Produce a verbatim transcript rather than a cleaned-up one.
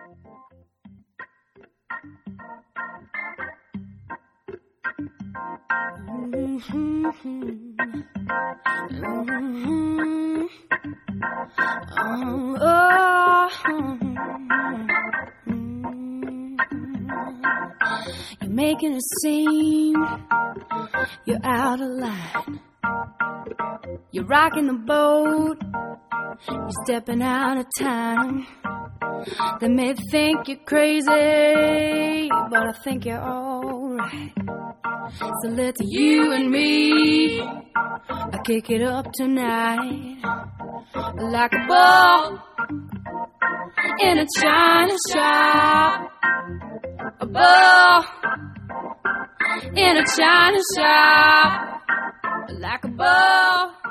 Mm-hmm. Mm-hmm. Oh, oh. Mm-hmm. You're making a scene. You're out of line. You're rocking the boat. You're stepping out of time. They may think you're crazy, but I think you're alright. So let's you and me, I kick it up tonight, like a ball in a china shop. A ball in a china shop, like a ball